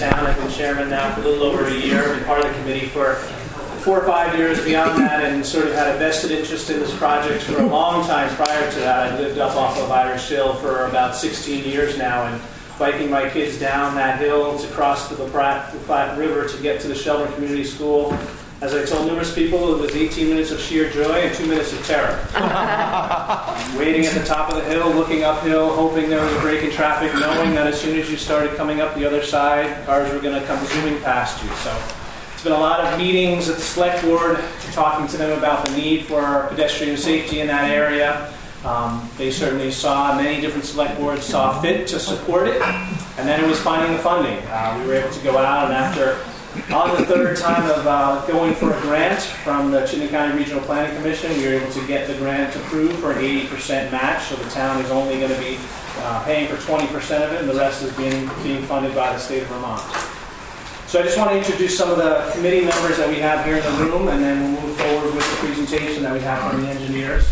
town. I've been chairman now for a little over a year. I've been part of the committee for 4 or 5 years beyond that, and sort of had a vested interest in this project for a long time prior to that. I lived up off of Irish Hill for about 16 years now, and biking my kids down that hill to cross to the Platte River to get to the Shelburne Community School. As I told numerous people, it was 18 minutes of sheer joy and 2 minutes of terror. Waiting at the top of the hill, looking uphill, hoping there was a break in traffic, knowing that as soon as you started coming up the other side, cars were going to come zooming past you. So it's been a lot of meetings at the select board, talking to them about the need for pedestrian safety in that area. They certainly saw, many different select boards saw fit to support it, and then it was finding the funding. We were able to go out, and after on the third time of going for a grant from the Chittenden County Regional Planning Commission, we were able to get the grant approved for an 80% match, so the town is only going to be paying for 20% of it, and the rest is being funded by the state of Vermont. So I just want to introduce some of the committee members that we have here in the room, and then we'll move forward with the presentation that we have from the engineers.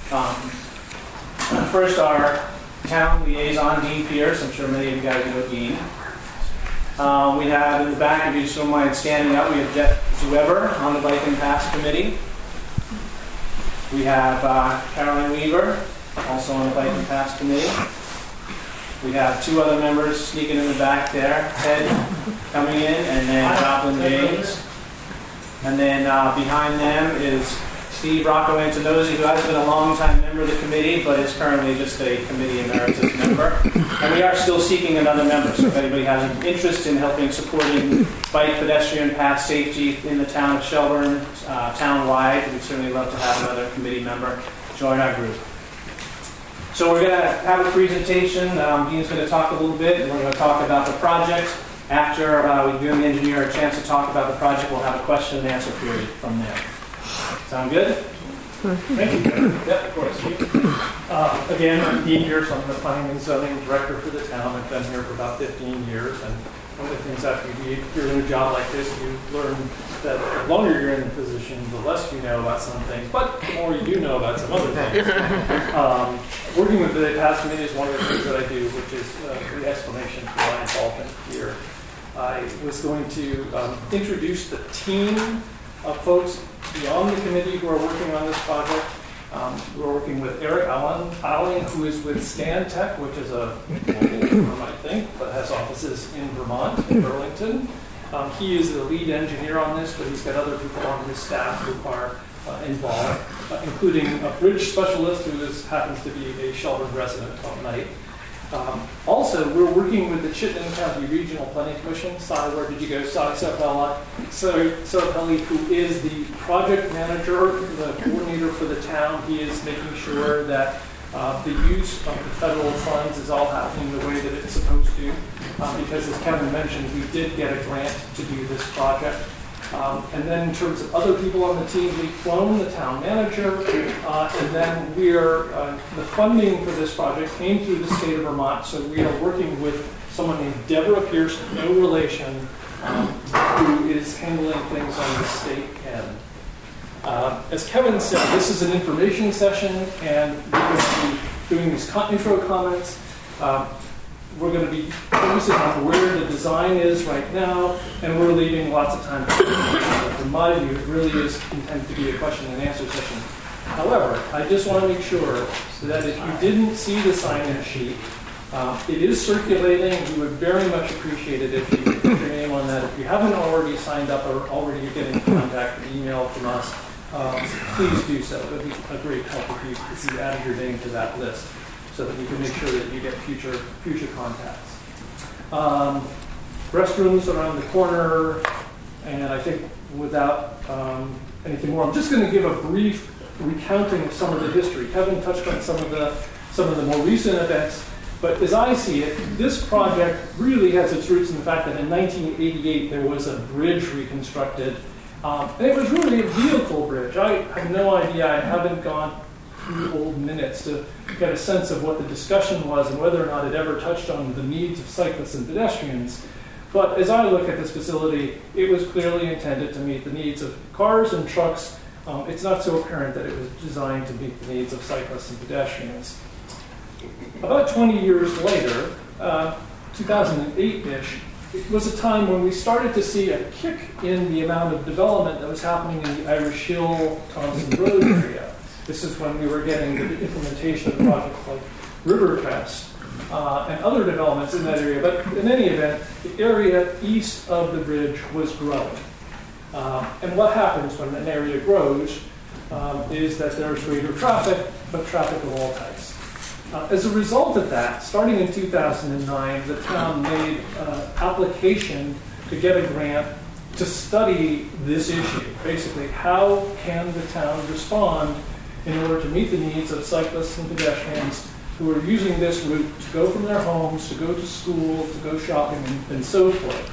First, our town liaison, Dean Pierce. I'm sure many of you guys know Dean. We have in the back, if you just don't mind standing up, we have Jeff Zueber on the Bike and Paths Committee. We have Caroline Weaver, also on the Bike and Paths Committee. We have 2 other members sneaking in the back there, Ted coming in, and then Joplin James. And then behind them is Steve Rocco Antonozzi, who has been a long-time member of the committee, but is currently just a committee emeritus member. And we are still seeking another member, so if anybody has an interest in helping supporting bike, pedestrian, path safety in the town of Shelburne, town-wide, we'd certainly love to have another committee member join our group. So we're going to have a presentation. Dean's going to talk a little bit, and we're going to talk about the project. After we give the engineer a chance to talk about the project, we'll have a question and answer period from there. Sound good? Thank you. Yeah, of course. Again, I'm Dean Pierce. I'm the Planning and Zoning Director for the town. I've been here for about 15 years. And one of the things that if you're in a job like this, you learn that the longer you're in the position, the less you know about some things, but the more you do know about some other things. Working with the Paths Committee is one of the things that I do, which is the explanation for my involvement here. I was going to introduce the team of folks beyond the committee who are working on this project. We're working with Eric Allen, who is with Stantec, which is a global firm, I think, but has offices in Vermont, in Burlington. He is the lead engineer on this, but he's got other people on his staff who are involved, including a bridge specialist who happens to be a Shelburne resident on night. Also, we're working with the Chittenden County Regional Planning Commission. Sai, where did you go? Sai Sarapelli, who is the project manager, the coordinator for the town. He is making sure that the use of the federal funds is all happening the way that it's supposed to. Because as Kevin mentioned, we did get a grant to do this project. And then in terms of other people on the team, Lee Clone, the town manager, and then the funding for this project came through the state of Vermont, so we are working with someone named Deborah Pierce, no relation, who is handling things on the state end. As Kevin said, this is an information session, and we're going to be doing these intro comments. We're going to be focusing on where the design is right now, and we're leaving lots of time for questions. In my view, it really is intended to be a question and answer session. However, I just want to make sure that if you didn't see the sign-in sheet, it is circulating. We would very much appreciate it if you put your name on that. If you haven't already signed up or already getting contact or email from us, please do so. It would be a great help if you added your name to that list, so that you can make sure that you get future contacts. Restrooms around the corner, and I think without anything more, I'm just going to give a brief recounting of some of the history. Kevin touched on some of the more recent events, but as I see it, this project really has its roots in the fact that in 1988 there was a bridge reconstructed, and it was really a vehicle bridge. I have no idea. I haven't gone old minutes to get a sense of what the discussion was and whether or not it ever touched on the needs of cyclists and pedestrians. But as I look at this facility, it was clearly intended to meet the needs of cars and trucks. It's not so apparent that it was designed to meet the needs of cyclists and pedestrians. About 20 years later, 2008-ish, it was a time when we started to see a kick in the amount of development that was happening in the Irish Hill, Thompson Road area. This is when we were getting the implementation of projects like Rivercrest and other developments in that area. But in any event, the area east of the bridge was growing. And what happens when an area grows is that there's greater traffic, but traffic of all types. As a result of that, starting in 2009, the town made an application to get a grant to study this issue. Basically, how can the town respond in order to meet the needs of cyclists and pedestrians who are using this route to go from their homes, to go to school, to go shopping, and so forth.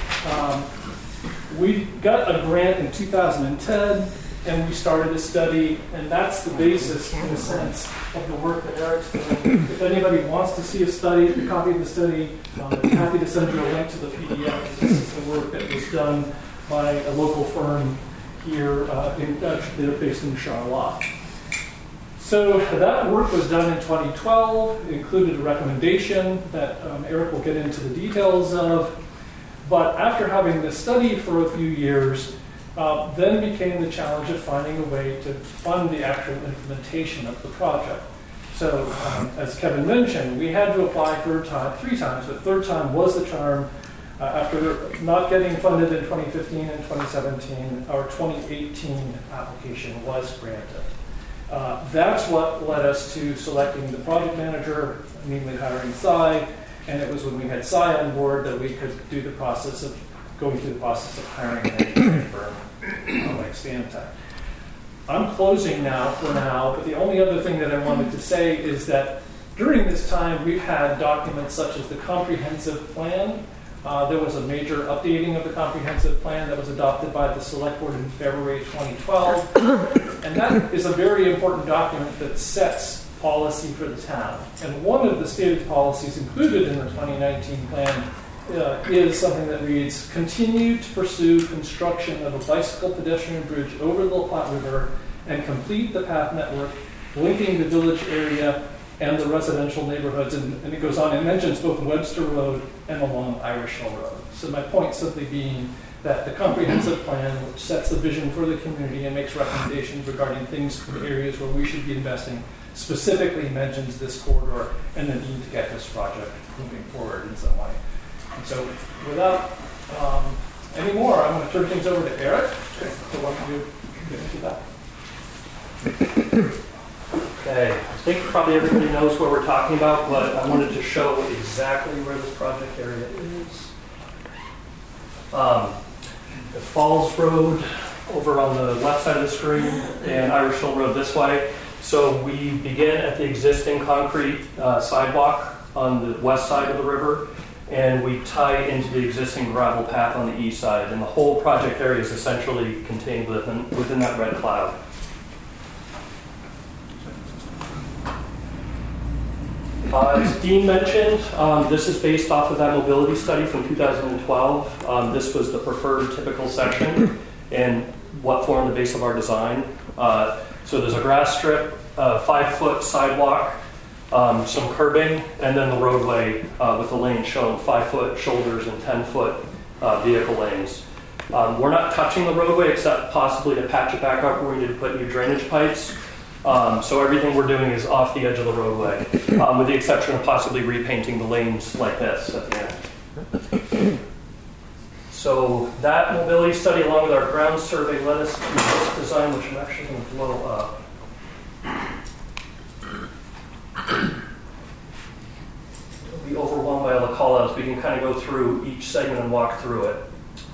We got a grant in 2010, and we started a study, and that's the basis, in a sense, of the work that Eric's doing. If anybody wants to see a copy of the study, I'm happy to send you a link to the PDF. This is the work that was done by a local firm here, they're based in Charlotte. So that work was done in 2012. It included a recommendation that Eric will get into the details of. But after having this study for a few years, then became the challenge of finding a way to fund the actual implementation of the project. So, as Kevin mentioned, we had to apply three times. The third time was the charm. After not getting funded in 2015 and 2017, our 2018 application was granted. That's what led us to selecting the project manager, immediately hiring Cy, and it was when we had Cy on board that we could do the process of going through the process of hiring an engineering firm like Stantec. I'm closing now for now, but the only other thing that I wanted to say is that during this time we've had documents such as the comprehensive plan. There was a major updating of the comprehensive plan that was adopted by the Select Board in February 2012. And that is a very important document that sets policy for the town. And one of the stated policies included in the 2019 plan is something that reads, continue to pursue construction of a bicycle pedestrian bridge over the La Platte River and complete the path network linking the village area and the residential neighborhoods. And it goes on and mentions both Webster Road and along Irish Hill Road. So my point simply being that the comprehensive plan, which sets the vision for the community and makes recommendations regarding things in areas where we should be investing, specifically mentions this corridor and the need to get this project moving forward in some way. And so without any more, I'm going to turn things over to Eric. So why don't you get into that? Okay, I think probably everybody knows what we're talking about, but I wanted to show exactly where this project area is. The Falls Road over on the left side of the screen and Irish Hill Road this way. So we begin at the existing concrete sidewalk on the west side of the river, and we tie into the existing gravel path on the east side, and the whole project area is essentially contained within that red cloud. As Dean mentioned, this is based off of that mobility study from 2012. This was the preferred typical section and what formed the base of our design. So there's a grass strip, a 5-foot sidewalk, some curbing, and then the roadway with the lane shown 5-foot shoulders and 10-foot vehicle lanes. We're not touching the roadway except possibly to patch it back up where we need to put new drainage pipes. So everything we're doing is off the edge of the roadway, with the exception of possibly repainting the lanes like this at the end. So that mobility study, along with our ground survey, led us to this design, which I'm actually going to blow up. You'll be overwhelmed by all the call-outs. We can kind of go through each segment and walk through it.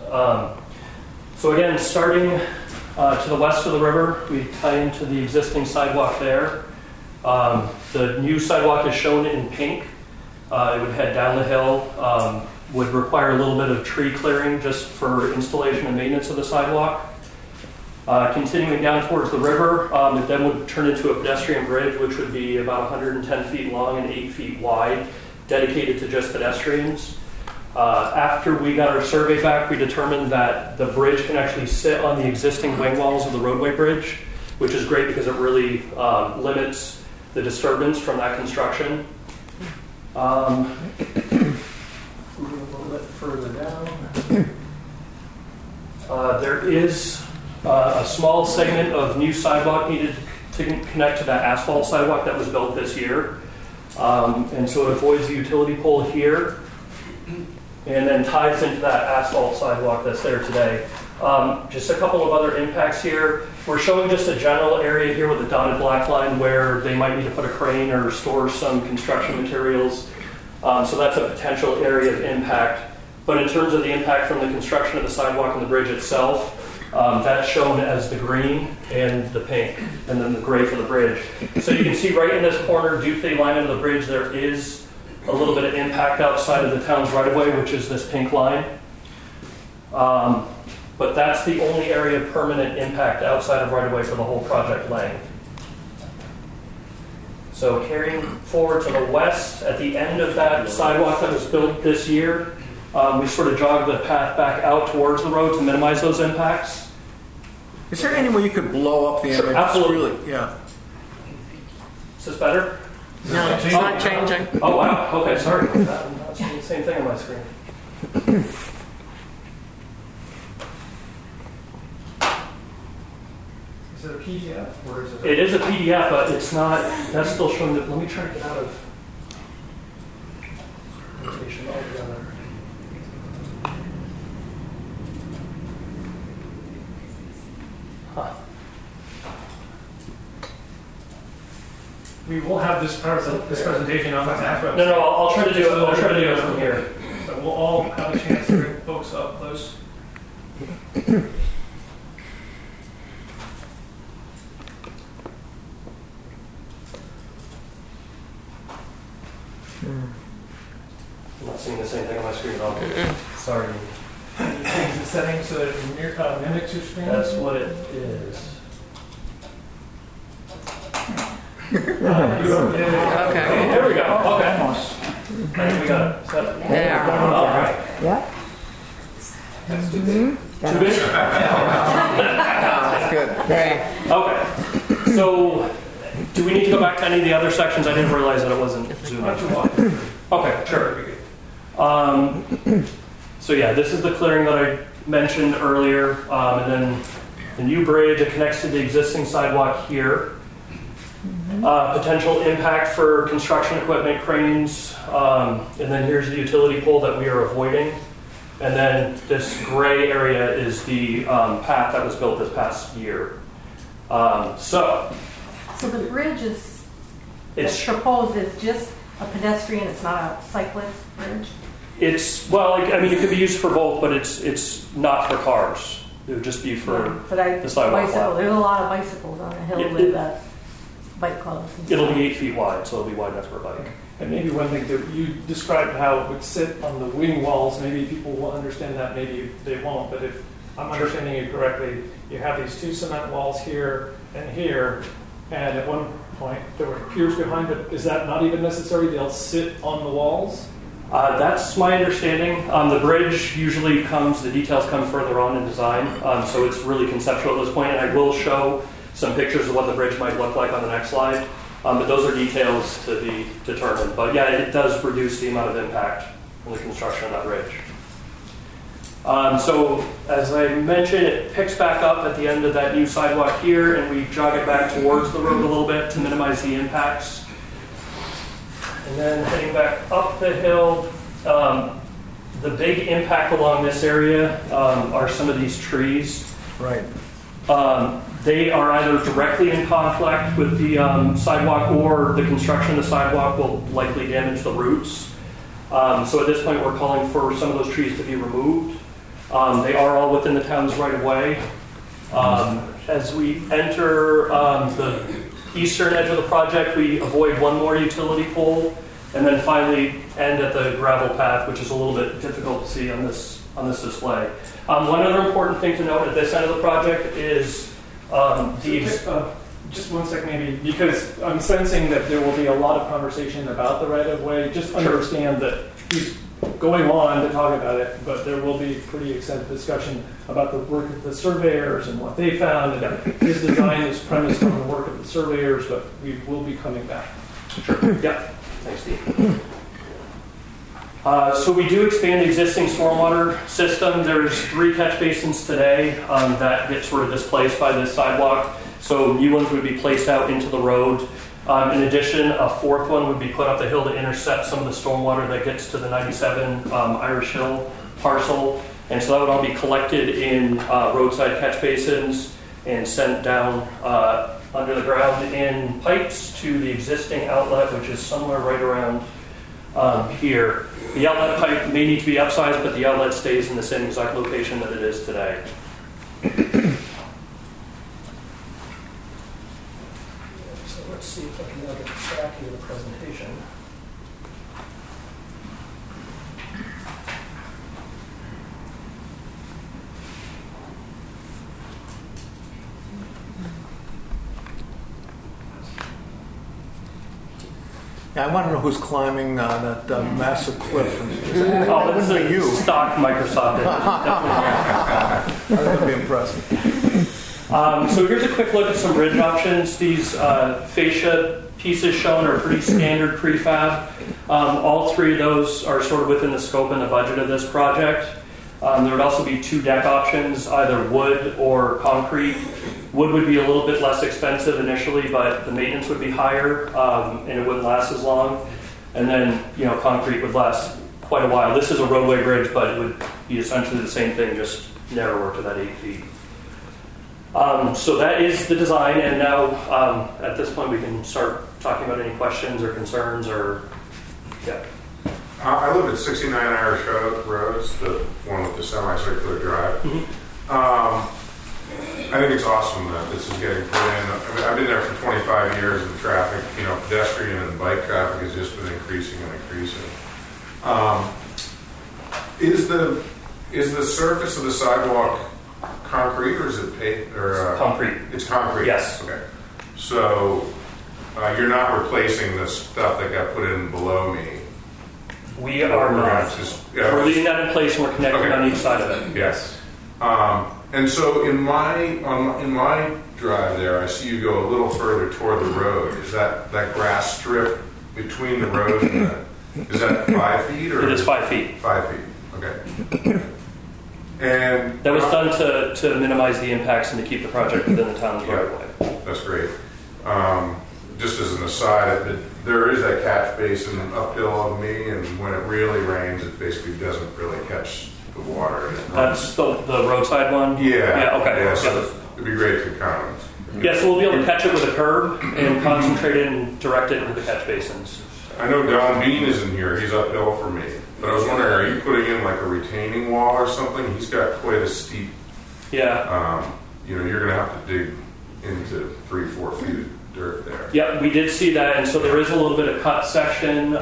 So again, starting to the west of the river, we tie into the existing sidewalk there. The new sidewalk is shown in pink. It would head down the hill, would require a little bit of tree clearing just for installation and maintenance of the sidewalk. Continuing down towards the river, it then would turn into a pedestrian bridge, which would be about 110 feet long and 8 feet wide, dedicated to just pedestrians. After we got our survey back, we determined that the bridge can actually sit on the existing wing walls of the roadway bridge, which is great because it really limits the disturbance from that construction. Moving a little bit further down. There is a small segment of new sidewalk needed to connect to that asphalt sidewalk that was built this year. And so it avoids the utility pole here and then ties into that asphalt sidewalk that's there today. Just a couple of other impacts here. We're showing just a general area here with a dotted black line where they might need to put a crane or store some construction materials. So that's a potential area of impact. But in terms of the impact from the construction of the sidewalk and the bridge itself, that's shown as the green and the pink, and then the gray for the bridge. So you can see right in this corner, due to the alignment of the bridge, there is a little bit of impact outside of the town's right-of-way, which is this pink line. But that's the only area of permanent impact outside of right-of-way for the whole project length. So carrying forward to the west, at the end of that sidewalk that was built this year, we sort of jogged the path back out towards the road to minimize those impacts. Is there any way you could blow up the image? Sure, absolutely. Really, yeah. Is this better? No, it's not changing. Oh, wow. Okay, sorry about that. I'm not seeing the same thing on my screen. Is it a PDF or is it? It is a PDF, but it's not. That's still showing. Let me try to get out of rotation altogether. Huh. We will have this presentation on the tax website. No, I'll try to do it. I'll try to do it from here. So we'll all have a chance to bring folks up close. I'm not seeing the same thing on my screen at all. Sorry. You change the settings so that it mimics your screen? That's what it is. Okay. There we go. Okay. Right, we got it. Set. There. All right. Yeah. Too big? That's good. There. Okay. So, do we need to go back to any of the other sections? I didn't realize that it wasn't zooming. Okay, sure. So yeah, this is the clearing that I mentioned earlier, and then the new bridge, it connects to the existing sidewalk here. Potential impact for construction equipment, cranes, and then here's the utility pole that we are avoiding. And then this gray area is the path that was built this past year. So the bridge is, it's proposed is just a pedestrian, it's not a cyclist bridge? It's, well, like, I mean, it could be used for both, but it's not for cars. It would just be for the sidewalk. Bicycle, there's a lot of bicycles on a hill with bike clubs. It'll be 8 feet wide, so it'll be wide enough for a bike. And maybe one thing that you described how it would sit on the wing walls, maybe people will understand that, maybe they won't, but if I'm understanding you correctly, you have these two cement walls here and here, and at one point there were piers behind it. Is that not even necessary? They'll sit on the walls? That's my understanding. The bridge usually the details come further on in design, so it's really conceptual at this point, and I will show some pictures of what the bridge might look like on the next slide, but those are details to be determined. But yeah, it does reduce the amount of impact from the construction of that bridge. So as I mentioned, it picks back up at the end of that new sidewalk here, and we jog it back towards the road a little bit to minimize the impacts. And then heading back up the hill, the big impact along this area are some of these trees. Right. They are either directly in conflict with the sidewalk, or the construction of the sidewalk will likely damage the roots. So at this point, we're calling for some of those trees to be removed. They are all within the town's right-of-way. As we enter the eastern edge of the project, we avoid one more utility pole, and then finally end at the gravel path, which is a little bit difficult to see on this display. One other important thing to note at this end of the project is just one sec maybe, because I'm sensing that there will be a lot of conversation about the right-of-way. Just understand that he's going on to talk about it, but there will be pretty extensive discussion about the work of the surveyors and what they found, and his design is premised on the work of the surveyors, but we will be coming back. Sure. Yeah. Thanks, Steve. So we do expand the existing stormwater system. There's 3 catch basins today that get sort of displaced by this sidewalk. So new ones would be placed out into the road. In addition, a 4th one would be put up the hill to intercept some of the stormwater that gets to the 97 Irish Hill parcel. And so that would all be collected in roadside catch basins and sent down under the ground in pipes to the existing outlet, which is somewhere right around here. The outlet pipe may need to be upsized, but the outlet stays in the same exact location that it is today. So let's see if I can now get back into the presentation. Yeah, I want to know who's climbing that massive cliff. Oh, that's wouldn't be you. Stock Microsoft. I was going to be impressed. So here's a quick look at some ridge options. These fascia pieces shown are pretty standard prefab. All 3 of those are sort of within the scope and the budget of this project. There would also be 2 deck options, either wood or concrete. Wood would be a little bit less expensive initially, but the maintenance would be higher, and it wouldn't last as long. And then, concrete would last quite a while. This is a roadway bridge, but it would be essentially the same thing, just narrower to that 8 feet. So that is the design, and now at this point we can start talking about any questions or concerns or, yeah. I live at 69 Irish Roads, the one with the semicircular drive. Mm-hmm. I think it's awesome that this is getting put in. I mean, I've been there for 25 years, and traffic, pedestrian and bike traffic has just been increasing and increasing. Is the surface of the sidewalk concrete, or is it paved? Or concrete. It's concrete. Yes. Okay. So you're not replacing the stuff that got put in below me. We are not. We're leaving that in place, and we're connecting on each side of it. Yes. And so in my drive there, I see you go a little further toward the road. Is that grass strip between the road and is that 5 feet? Or it is 5 feet. 5 feet. Okay. And that was done to minimize the impacts and to keep the project within the town's right of way. That's great. Just as an aside, there is that catch basin uphill of me, and when it really rains, it basically doesn't really catch the water. That's the roadside one? Yeah. Okay. Yeah, so it'd be great to count. Yeah, so we'll be able to catch it with a curb and concentrate it and direct it into the catch basins. I know Don Bean isn't here. He's uphill for me. But I was wondering, are you putting in like a retaining wall or something? He's got quite a steep... Yeah. You're going to have to dig into 3-4 feet of dirt there. Yeah, we did see that. And so there is a little bit of cut section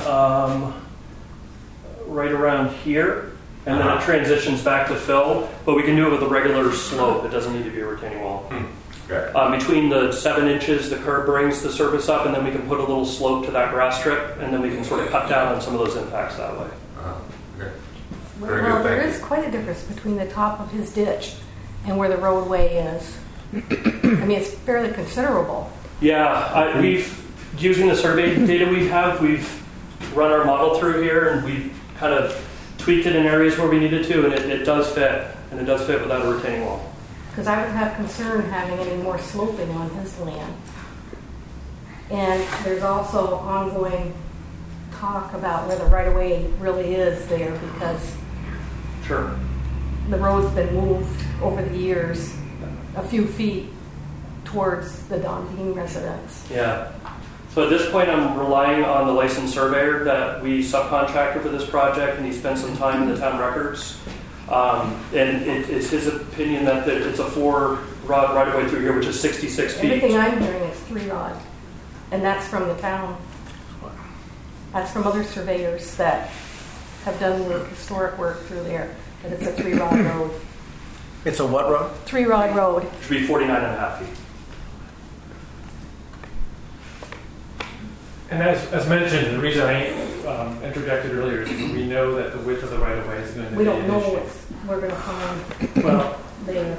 right around here. And then it transitions back to fill. But we can do it with a regular slope. It doesn't need to be a retaining wall. Okay. Between the 7 inches the curb brings the surface up, and then we can put a little slope to that grass strip, and then we can sort of cut down on some of those impacts that way. Okay. Very Well, good, there thank is quite a difference between the top of his ditch and where the roadway is. I mean, it's fairly considerable. Yeah, using the survey data we've run our model through here, and we've kind of tweaked it in areas where we needed to, and it does fit, and it does fit without a retaining wall. Because I would have concern having any more sloping on his land. And there's also ongoing talk about where the right-of-way really is there, because Sure. the road's been moved over the years a few feet towards the Don Dean residence. Yeah. So at this point, I'm relying on the licensed surveyor that we subcontracted for this project, and he spent some time in the town records. And it's his opinion that it's a 4-rod right-of-way through here, which is 66 feet. Everything I'm hearing is 3-rod, and that's from the town. That's from other surveyors that have done the historic work through there, that it's a 3-rod road. It's a what road? 3-rod road. It should be 49.5 feet. And as mentioned, the reason I interjected earlier is we know that the width of the right-of-way is going to We be don't an know issue. what we're going to find Well, there.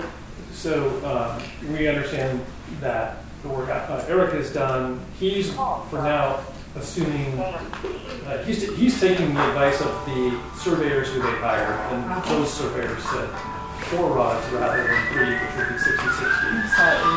so we understand that the work Eric has done, he's, for now, assuming, he's taking the advice of the surveyors who they hired, and those surveyors said 4 rods rather than 3, which would be 66 feet.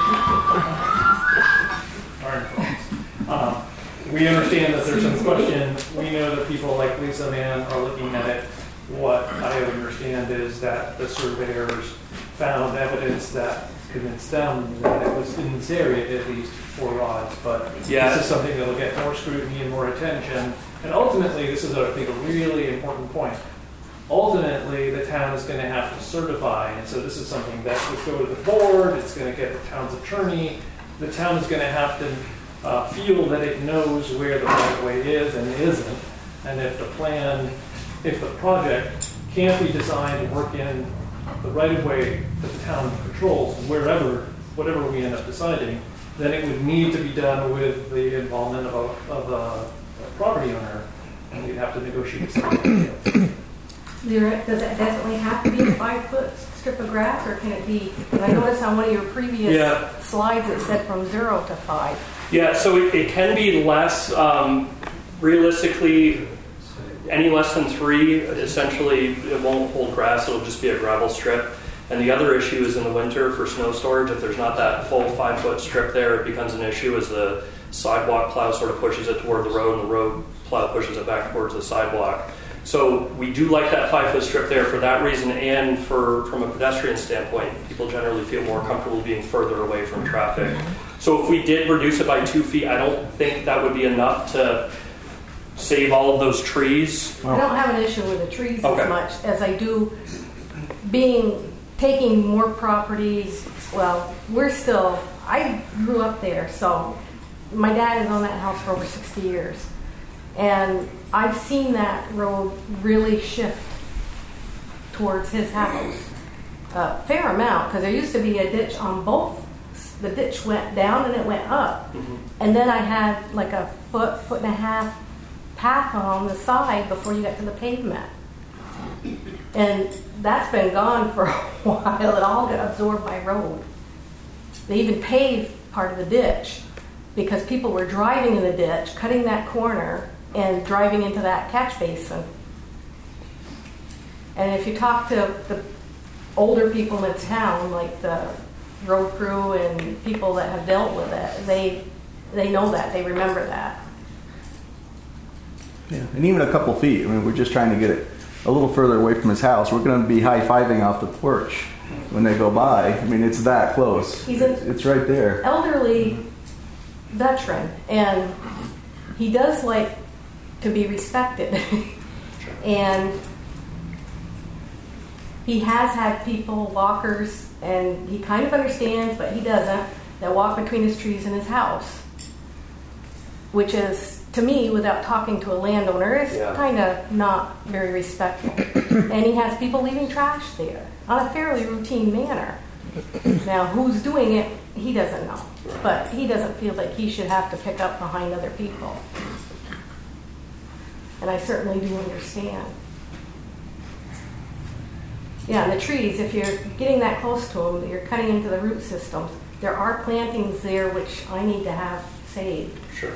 We understand that there's some question. We know that people like Lisa Mann are looking at it. What I understand is that the surveyors found evidence that convinced them that it was in this area at least 4 rods. But this is something that will get more scrutiny and more attention. And ultimately, this is, I think, a really important point. Ultimately, the town is going to have to certify, and so this is something that would go to the board. It's going to get the town's attorney. The town is going to have to feel that it knows where the right-of-way is and isn't, and if the project can't be designed to work in the right-of-way that the town controls, whatever we end up deciding, then it would need to be done with the involvement of a property owner, and we'd have to negotiate something else. Does it definitely have to be a 5-foot strip of grass, or can it be? Because I noticed on one of your previous slides it said from 0 to 5. Yeah, so it can be less. Realistically, any less than 3, essentially, it won't hold grass. It'll just be a gravel strip. And the other issue is in the winter for snow storage. If there's not that full 5-foot strip there, it becomes an issue as the sidewalk plow sort of pushes it toward the road, and the road plow pushes it back towards the sidewalk. So we do like that 5-foot strip there for that reason, and from a pedestrian standpoint, people generally feel more comfortable being further away from traffic. So if we did reduce it by 2 feet, I don't think that would be enough to save all of those trees. I don't have an issue with the trees as much as I do taking more properties. Well, I grew up there, so my dad has owned that house for over 60 years. And I've seen that road really shift towards his house a fair amount, because there used to be a ditch on both. The ditch went down and it went up. Mm-hmm. And then I had like a foot and a half path on the side before you got to the pavement. And that's been gone for a while. It all got absorbed by road. They even paved part of the ditch because people were driving in the ditch, cutting that corner, and driving into that catch basin. And if you talk to the older people in town, like the road crew and people that have dealt with it, they know that, they remember that. Yeah, and even a couple feet. I mean, we're just trying to get it a little further away from his house. We're going to be high-fiving off the porch when they go by. I mean, it's that close. It's right there. Elderly veteran, and he does like to be respected. And he has had people, walkers, and he kind of understands, but he doesn't, that walk between his trees and his house, which is, to me, without talking to a landowner, is kind of not very respectful. And he has people leaving trash there on a fairly routine manner. Now, who's doing it, he doesn't know. But he doesn't feel like he should have to pick up behind other people. And I certainly do understand. Yeah, and the trees, if you're getting that close to them, you're cutting into the root systems. There are plantings there which I need to have saved. Sure.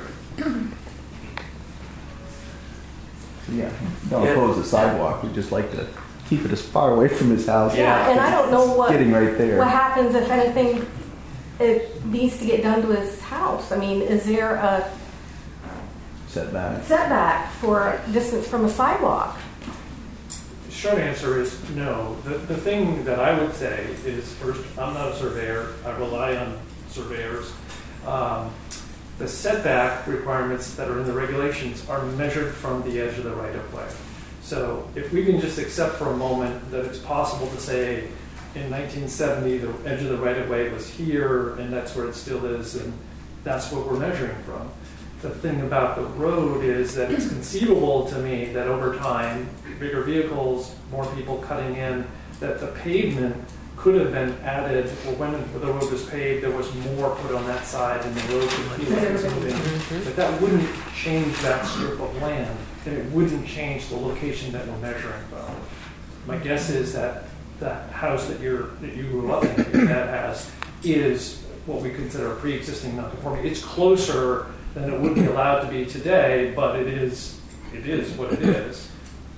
Yeah, don't oppose the sidewalk. We just like to keep it as far away from his house. Yeah, and I don't know what getting right there. What happens if anything it needs to get done to his house. I mean, is there a setback for distance from a sidewalk? The short answer is no. The thing that I would say is, first, I'm not a surveyor. I rely on surveyors. The setback requirements that are in the regulations are measured from the edge of the right-of-way. So if we can just accept for a moment that it's possible to say in 1970 the edge of the right-of-way was here and that's where it still is, and that's what we're measuring from. The thing about the road is that it's conceivable to me that over time, bigger vehicles, more people cutting in, that the pavement could have been added, or when the road was paved, there was more put on that side and the road would feel like it was moving. But that wouldn't change that strip of land, and it wouldn't change the location that we're measuring from. My guess is that that house that you grew up in, that your dad has, is what we consider a pre-existing non-conforming. It's closer than it would be allowed to be today, but it is what it is.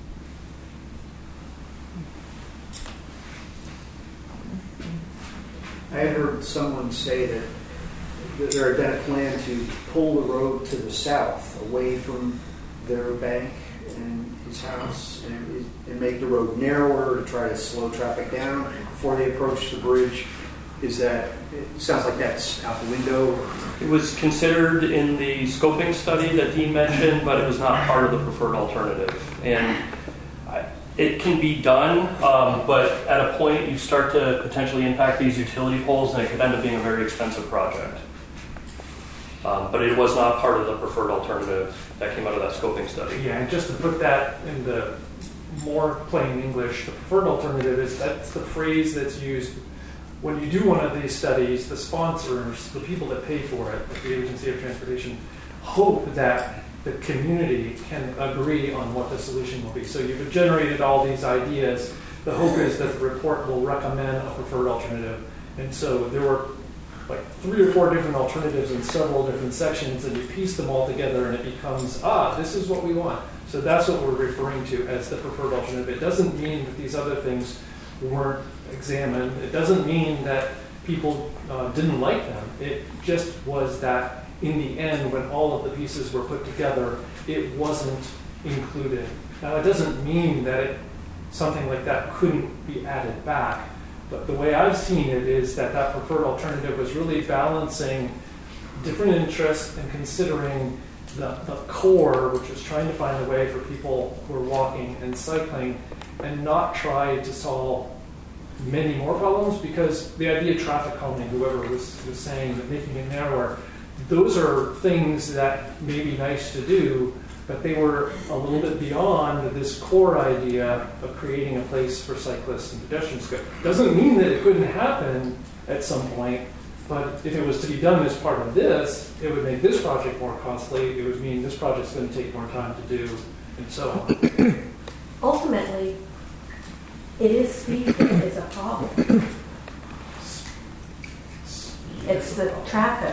I had heard someone say that there had been a plan to pull the road to the south, away from their bank and his house, and make the road narrower to try to slow traffic down before they approach the bridge. It sounds like that's out the window? It was considered in the scoping study that Dean mentioned, but it was not part of the preferred alternative. And it can be done, but at a point you start to potentially impact these utility poles, and it could end up being a very expensive project. But it was not part of the preferred alternative that came out of that scoping study. Yeah, and just to put that in the more plain English, the preferred alternative that's the phrase that's used when you do one of these studies. The sponsors, the people that pay for it, like the Agency of Transportation, hope that the community can agree on what the solution will be. So you've generated all these ideas. The hope is that the report will recommend a preferred alternative. And so there were like 3 or 4 different alternatives in several different sections, and you piece them all together and it becomes, this is what we want. So that's what we're referring to as the preferred alternative. It doesn't mean that these other things weren't examined. It doesn't mean that people didn't like them. It just was that in the end, when all of the pieces were put together, it wasn't included. Now, it doesn't mean that something like that couldn't be added back, but the way I've seen it is that that preferred alternative was really balancing different interests and considering the core, which is trying to find a way for people who are walking and cycling, and not try to solve many more problems, because the idea of traffic calming, whoever was saying that making it narrower, those are things that may be nice to do, but they were a little bit beyond this core idea of creating a place for cyclists and pedestrians to go. Doesn't mean that it couldn't happen at some point, but if it was to be done as part of this, it would make this project more costly. It would mean this project's going to take more time to do, and so on. Ultimately, it is speed that is a problem. It's the traffic.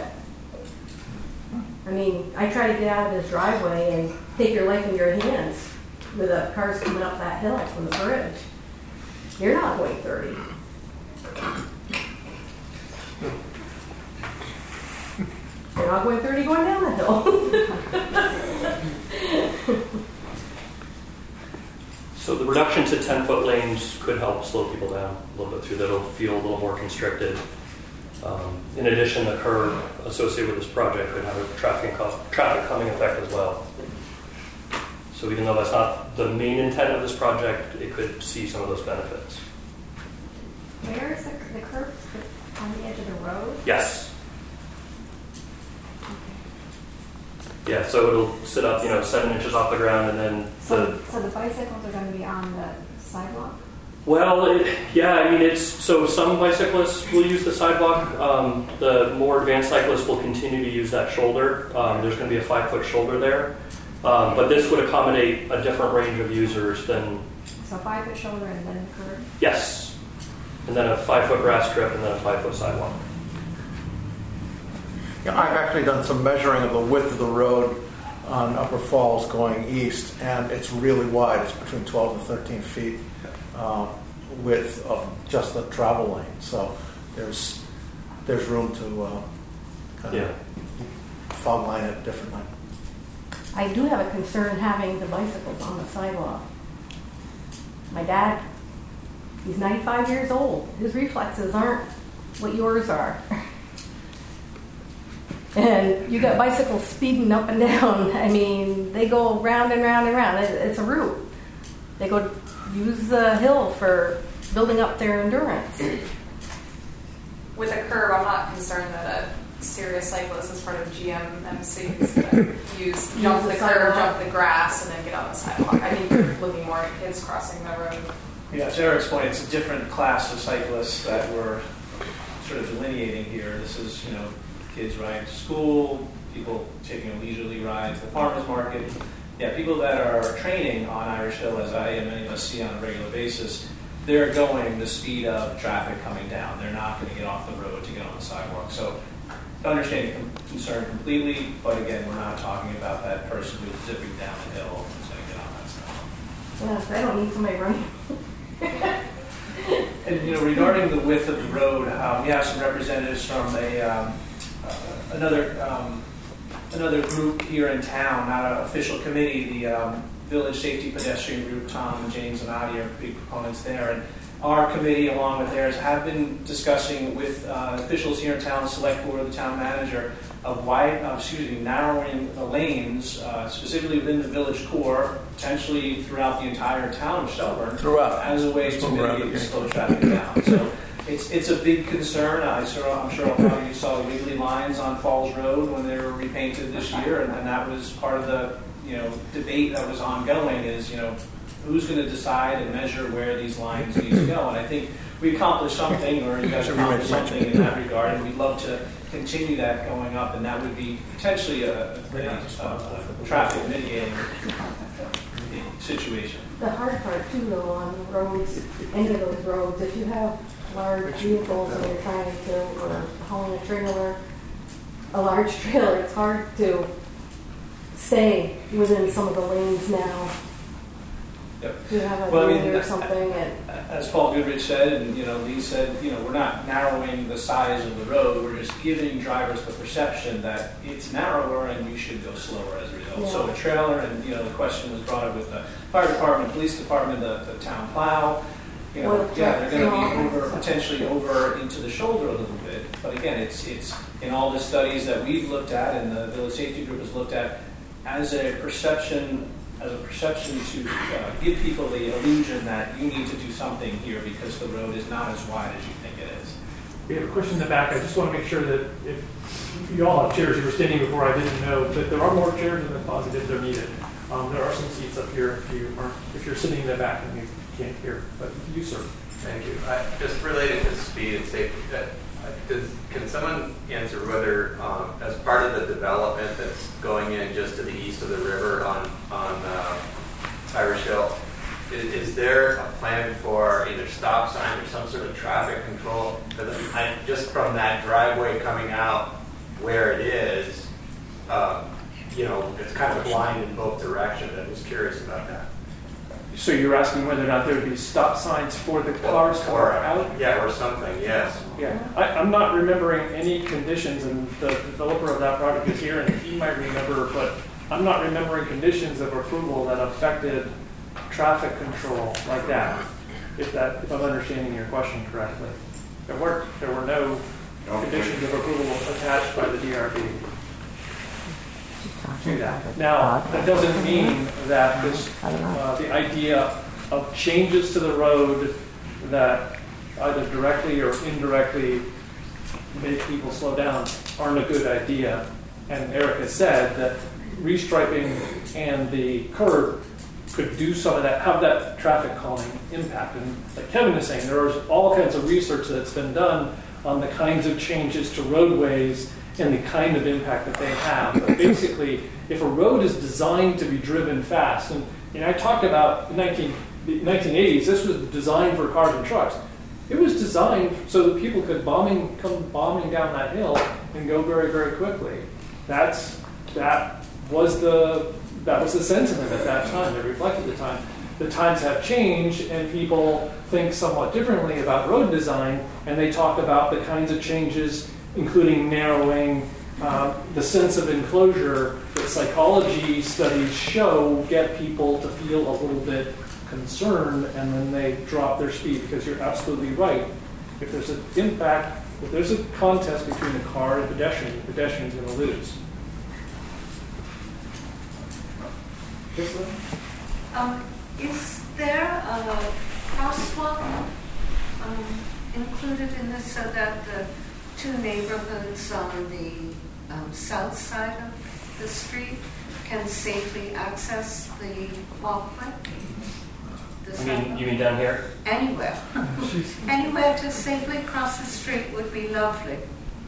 I mean, I try to get out of this driveway and take your life in your hands with the cars coming up that hill from the bridge. You're not going 30. You're not going 30 going down the hill. So the reduction to 10-foot lanes could help slow people down a little bit through that. It'll feel a little more constricted. In addition, the curb associated with this project could have a traffic calming effect as well. So even though that's not the main intent of this project, it could see some of those benefits. Where is the curb on the edge of the road? Yes. Yeah, so it'll sit up, 7 inches off the ground, and then So the bicycles are going to be on the sidewalk? Well, so some bicyclists will use the sidewalk. The more advanced cyclists will continue to use that shoulder. There's going to be a 5-foot shoulder there. But this would accommodate a different range of users than... So 5-foot shoulder and then curb? Yes. And then a 5-foot grass strip and then a 5-foot sidewalk. Yeah, I've actually done some measuring of the width of the road on Upper Falls going east, and it's really wide. It's between 12 and 13 feet. Width of just the travel lane, so there's room to kind of fog line it differently. I do have a concern having the bicycles on the sidewalk. My dad, he's 95 years old. His reflexes aren't what yours are. And you got bicycles speeding up and down. I mean, they go round and round and round. It's a route. They go use the hill for building up their endurance. With a curb, I'm not concerned that a serious cyclist is part of GMMC is going to jump the curb, jump the grass, and then get on the sidewalk. I think you're looking more at kids crossing the road. Yeah, to Eric's point, it's a different class of cyclists that we're sort of delineating here. This is, kids riding to school, people taking a leisurely ride to the farmer's market. Yeah, people that are training on Irish Hill, as I and many of us see on a regular basis, they're going the speed of traffic coming down. They're not going to get off the road to get on the sidewalk. So understand your concern completely, but again, we're not talking about that person who's zipping down the hill who's going to get on that stuff. Yeah, I don't need somebody running. And regarding the width of the road, we have some representatives from another group here in town, not an official committee, the Village Safety Pedestrian Group. Tom and James and Adi are big proponents there, and our committee, along with theirs, have been discussing with officials here in town, the select board, the town manager, of narrowing the lanes, specifically within the village core, potentially throughout the entire town of Shelburne, as a way to mitigate slow traffic down. So it's a big concern. I'm sure a lot of you saw the wiggly lines on Falls Road when they were repainted this year, and that was part of the debate that was ongoing. Is who's going to decide and measure where these lines need to go? And I think we accomplished something, or you guys accomplished something in that regard, and we'd love to continue that going up, and that would be potentially a traffic mitigating situation. The hard part too, though, on the roads, any of those roads, if you have large vehicles and you're trying to, or hauling a large trailer, it's hard to stay within some of the lanes now. Yep. Do you have a lane or something? As Paul Goodrich said, and Lee said, we're not narrowing the size of the road. We're just giving drivers the perception that it's narrower and you should go slower as a result. Yeah. So a trailer, and the question was brought up with the fire department, police department, the town plow. They're going to be potentially over into the shoulder a little bit. But again, it's in all the studies that we've looked at and the Village Safety Group has looked at as a perception to give people the illusion that you need to do something here because the road is not as wide as you think it is. We have a question in the back. I just want to make sure that if you all have chairs, you were standing before, I didn't know, that there are more chairs in the closet if they're needed. There are some seats up here if you're sitting in the back and you can't hear. But you, sir. Thank you. Just related to speed and safety, can someone answer whether, as part of the development that's going in just to the east of the river on Irish Hill, is there a plan for either stop sign or some sort of traffic control? Just from that driveway coming out where it is, it's kind of blind in both directions. I'm just curious about that. So you're asking whether or not there would be stop signs for the cars coming out? Yeah, or something, yes. Yeah, I'm not remembering any conditions, and the developer of that project is here, and he might remember, but I'm not remembering conditions of approval that affected traffic control like that, if I'm understanding your question correctly. There were no conditions of approval attached by the DRB to that. Now, that doesn't mean that the idea of changes to the road that either directly or indirectly make people slow down aren't a good idea. And Eric has said that restriping and the curb could do some of that, have that traffic calming impact. And like Kevin is saying, there is all kinds of research that's been done on the kinds of changes to roadways and the kind of impact that they have. But basically, if a road is designed to be driven fast, and I talked about the 1980s, this was designed for cars and trucks. It was designed so that people could come bombing down that hill and go very, very quickly. That was the sentiment at that time. It reflected the time. The times have changed, and people think somewhat differently about road design, and they talk about the kinds of changes, including narrowing, the sense of enclosure that psychology studies show get people to feel a little bit concerned, and then they drop their speed, because you're absolutely right. If there's an impact, if there's a contest between a car and pedestrian, the pedestrian's going to lose. Is there a crosswalk included in this so that the two neighborhoods on the south side of the street can safely access the walkway? You mean down here? Anywhere. Anywhere to safely cross the street would be lovely.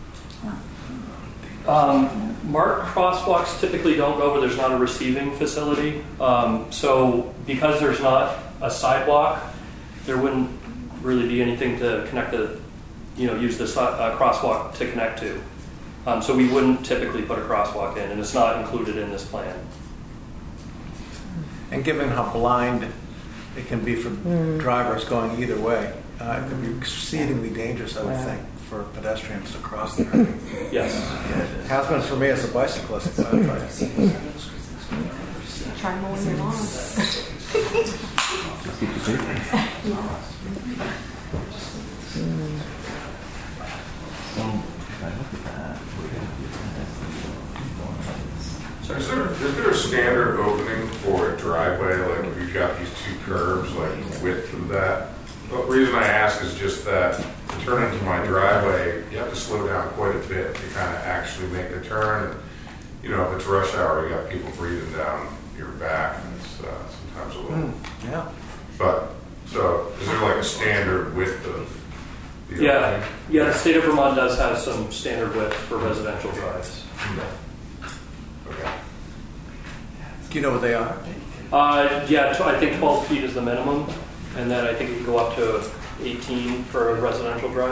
Marked crosswalks typically don't go where there's not a receiving facility. So because there's not a sidewalk, there wouldn't really be anything to connect use the crosswalk to connect to. So we wouldn't typically put a crosswalk in, and it's not included in this plan. And given how blind it can be for drivers going either way, it could be exceedingly dangerous, I would think, for pedestrians to cross there. Yes. It has been for me as a bicyclist. Try mowing your lawn. So is there a standard opening for a driveway? Like if you've got these two curves, like the width of that? The reason I ask is just that to turn into my driveway, you have to slow down quite a bit to kind of actually make the turn. And, you know, if it's rush hour, you got people breathing down your back, and it's sometimes a little. Yeah. But so is there like a standard width of? Yeah. The state of Vermont does have some standard width for residential drives. Okay. Do you know what they are? I think 12 feet is the minimum, and then I think it can go up to 18 for a residential drive.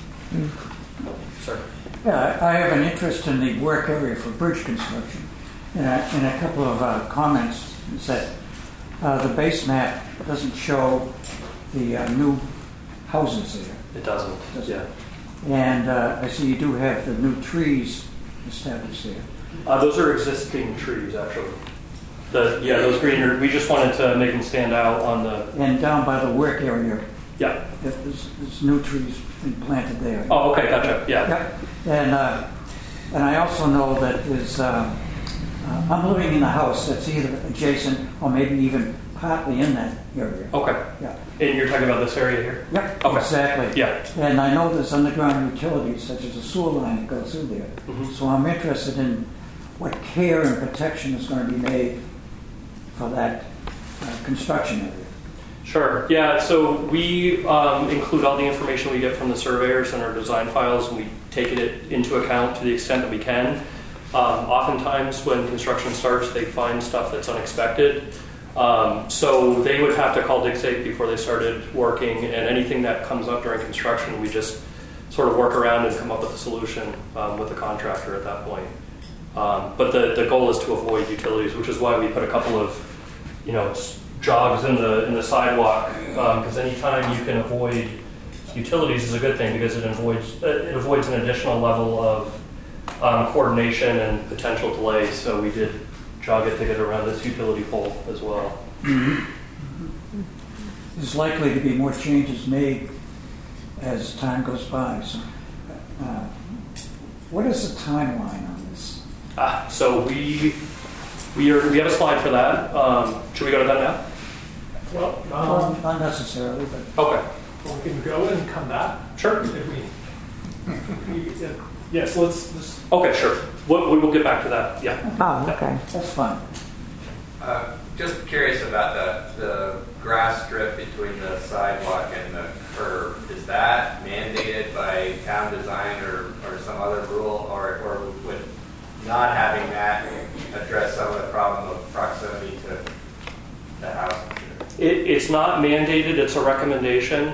Sir? Yeah, I have an interest in the work area for bridge construction. In a couple of comments, it said the base map doesn't show the new houses there. It doesn't. Yeah. And I see you do have the new trees established there. Those are existing trees, actually. Those green. We just wanted to make them stand out on the. And down by the work area. Yeah. There's new trees been planted there. Oh, okay, gotcha. Yeah. And I also know that there's. I'm living in a house that's either adjacent or maybe even partly in that area. Okay. Yeah. And you're talking about this area here? Yeah. Okay. Exactly. Yeah. And I know there's underground utilities such as a sewer line that goes through there. Mm-hmm. So I'm interested in what care and protection is going to be made for that construction area. Sure. Yeah. So we include all the information we get from the surveyors in our design files, and we take it into account to the extent that we can. Oftentimes, when construction starts, they find stuff that's unexpected. So they would have to call DigSafe before they started working, and anything that comes up during construction, we just sort of work around and come up with a solution with the contractor at that point. But the goal is to avoid utilities, which is why we put a couple of, jogs in the sidewalk, because anytime you can avoid utilities is a good thing, because it avoids an additional level of coordination and potential delays. So we did jog it to get around this utility pole as well. Mm-hmm. There's likely to be more changes made as time goes by. So, what is the timeline on this? So we have a slide for that. Should we go to that now? Well, not necessarily, but okay. Well, we can go and come back. Sure. Yes, let's. Okay, sure. We will get back to that. Yeah. Oh, okay. That's fine. Just curious about the grass strip between the sidewalk and the curb. Is that mandated by town design or some other rule, or would not having that address some of the problem of proximity to the house? It's not mandated. It's a recommendation.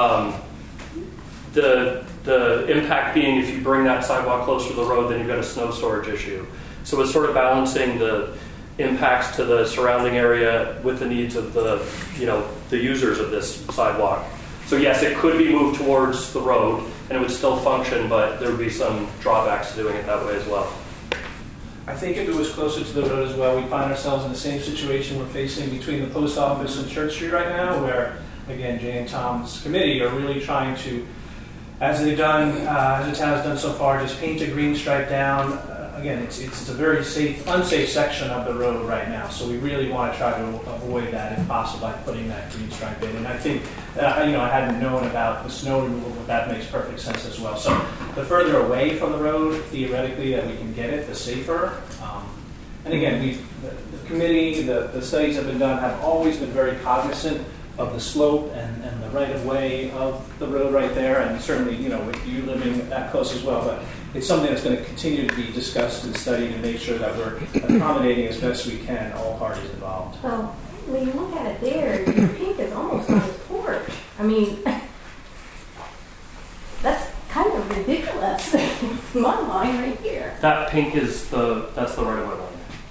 The impact being, if you bring that sidewalk closer to the road, then you've got a snow storage issue. So it's sort of balancing the impacts to the surrounding area with the needs of the users of this sidewalk. So yes, it could be moved towards the road, and it would still function, but there would be some drawbacks to doing it that way as well. I think if it was closer to the road as well, we find ourselves in the same situation we're facing between the post office and Church Street right now, where, again, Jay and Tom's committee are really trying to, as the town has done so far, just paint a green stripe down. Again, it's a very unsafe section of the road right now, so we really want to try to avoid that if possible by putting that green stripe in. And I think, I hadn't known about the snow removal, but that makes perfect sense as well. So the further away from the road, theoretically, that we can get it, the safer. And again, the committee, the studies that have been done have always been very cognizant of the slope and the right-of-way of the road right there, and certainly, with you living that close as well, but it's something that's going to continue to be discussed and studied and make sure that we're accommodating as best we can all parties involved. Well, when you look at it there, your pink is almost on his porch. I mean, that's kind of ridiculous. that's my line right here. That pink is that's the right of way line.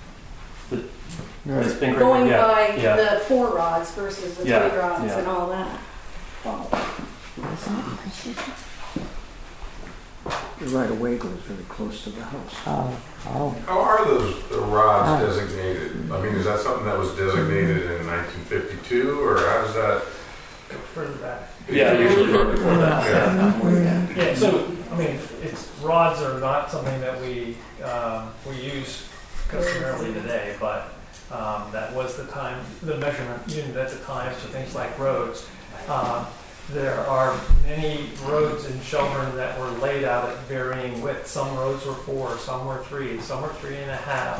This pink right Going here, by yeah. the 4 rods versus the 3 rods and all that. Wow. The right of way goes very close to the house. How are those rods designated? I mean, is that something that was designated in 1952, or how does that? Further back. Yeah, usually before that. Yeah, so, I mean, rods are not something that we use customarily today, but that was the measurement unit at the time for things like roads. There are many roads in Shelburne that were laid out at varying widths. Some roads were 4, some were 3, some were 3.5.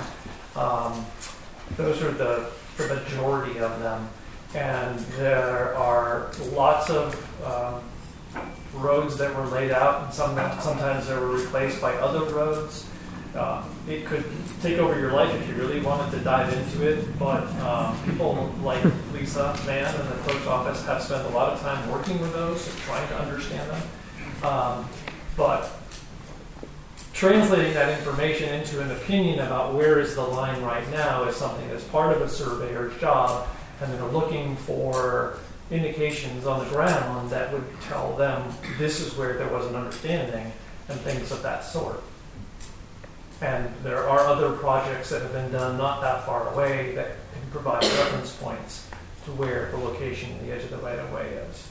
Those are the majority of them. And there are lots of roads that were laid out, and sometimes they were replaced by other roads. It could take over your life if you really wanted to dive into it, but people like Lisa Mann and the clerk's office have spent a lot of time working with those and trying to understand them. But translating that information into an opinion about where is the line right now is something that's part of a surveyor's job, and they're looking for indications on the ground that would tell them this is where there was an understanding and things of that sort. And there are other projects that have been done not that far away that can provide reference points to where the location and the edge of the right-of-way is.